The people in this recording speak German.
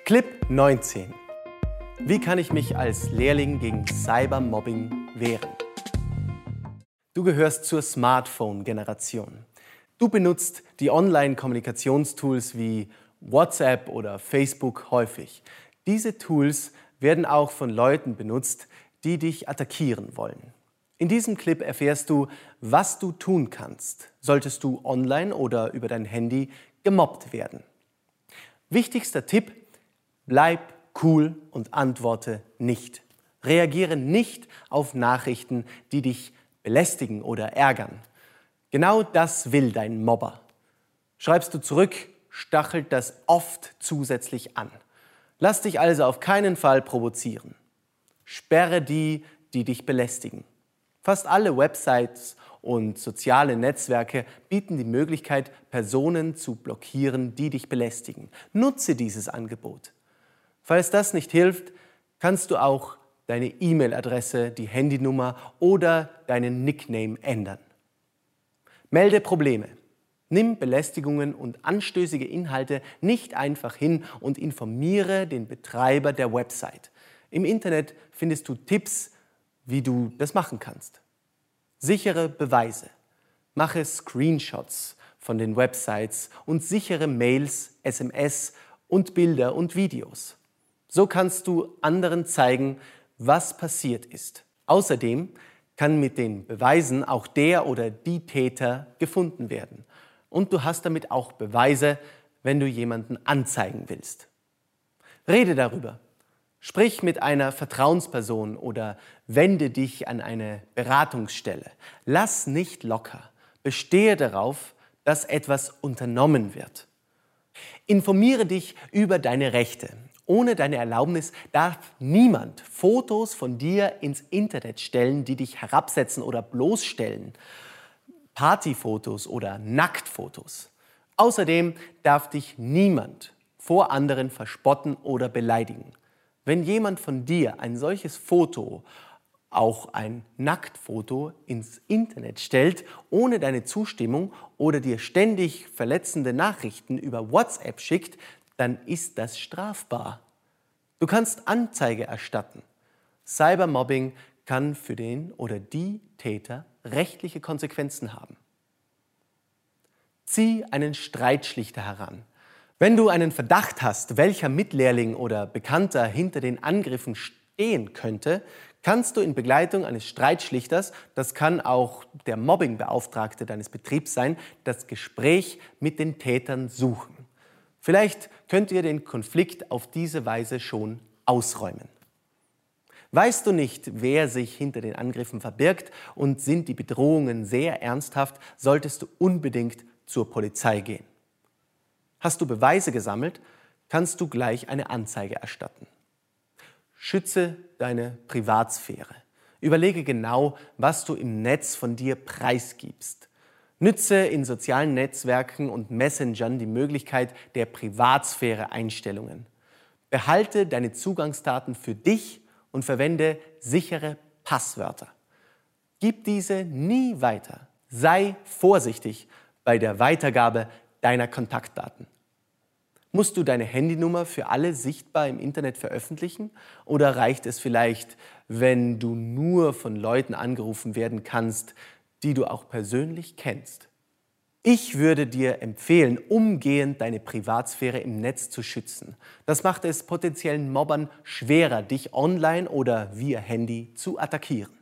Clip 19. Wie kann ich mich als Lehrling gegen Cybermobbing wehren? Du gehörst zur Smartphone-Generation. Du benutzt die Online-Kommunikationstools wie WhatsApp oder Facebook häufig. Diese Tools werden auch von Leuten benutzt, die dich attackieren wollen. In diesem Clip erfährst du, was du tun kannst, solltest du online oder über dein Handy gemobbt werden. Wichtigster Tipp: bleib cool und antworte nicht. Reagiere nicht auf Nachrichten, die dich belästigen oder ärgern. Genau das will dein Mobber. Schreibst du zurück, stachelt das oft zusätzlich an. Lass dich also auf keinen Fall provozieren. Sperre die, die dich belästigen. Fast alle Websites und soziale Netzwerke bieten die Möglichkeit, Personen zu blockieren, die dich belästigen. Nutze dieses Angebot. Falls das nicht hilft, kannst du auch deine E-Mail-Adresse, die Handynummer oder deinen Nickname ändern. Melde Probleme. Nimm Belästigungen und anstößige Inhalte nicht einfach hin und informiere den Betreiber der Website. Im Internet findest du Tipps, wie du das machen kannst. Sichere Beweise. Mache Screenshots von den Websites und sichere Mails, SMS und Bilder und Videos. So kannst du anderen zeigen, was passiert ist. Außerdem kann mit den Beweisen auch der oder die Täter gefunden werden. Und du hast damit auch Beweise, wenn du jemanden anzeigen willst. Rede darüber. Sprich mit einer Vertrauensperson oder wende dich an eine Beratungsstelle. Lass nicht locker. Bestehe darauf, dass etwas unternommen wird. Informiere dich über deine Rechte. Ohne deine Erlaubnis darf niemand Fotos von dir ins Internet stellen, die dich herabsetzen oder bloßstellen. Partyfotos oder Nacktfotos. Außerdem darf dich niemand vor anderen verspotten oder beleidigen. Wenn jemand von dir ein solches Foto, auch ein Nacktfoto, ins Internet stellt, ohne deine Zustimmung oder dir ständig verletzende Nachrichten über WhatsApp schickt, dann ist das strafbar. Du kannst Anzeige erstatten. Cybermobbing kann für den oder die Täter rechtliche Konsequenzen haben. Zieh einen Streitschlichter heran. Wenn du einen Verdacht hast, welcher Mitlehrling oder Bekannter hinter den Angriffen stehen könnte, kannst du in Begleitung eines Streitschlichters, das kann auch der Mobbingbeauftragte deines Betriebs sein, das Gespräch mit den Tätern suchen. Vielleicht könnt ihr den Konflikt auf diese Weise schon ausräumen. Weißt du nicht, wer sich hinter den Angriffen verbirgt und sind die Bedrohungen sehr ernsthaft, solltest du unbedingt zur Polizei gehen. Hast du Beweise gesammelt, kannst du gleich eine Anzeige erstatten. Schütze deine Privatsphäre. Überlege genau, was du im Netz von dir preisgibst. Nütze in sozialen Netzwerken und Messengern die Möglichkeit der Privatsphäre-Einstellungen. Behalte deine Zugangsdaten für dich und verwende sichere Passwörter. Gib diese nie weiter. Sei vorsichtig bei der Weitergabe deiner Kontaktdaten. Musst du deine Handynummer für alle sichtbar im Internet veröffentlichen? Oder reicht es vielleicht, wenn du nur von Leuten angerufen werden kannst, die du auch persönlich kennst? Ich würde dir empfehlen, umgehend deine Privatsphäre im Netz zu schützen. Das macht es potenziellen Mobbern schwerer, dich online oder via Handy zu attackieren.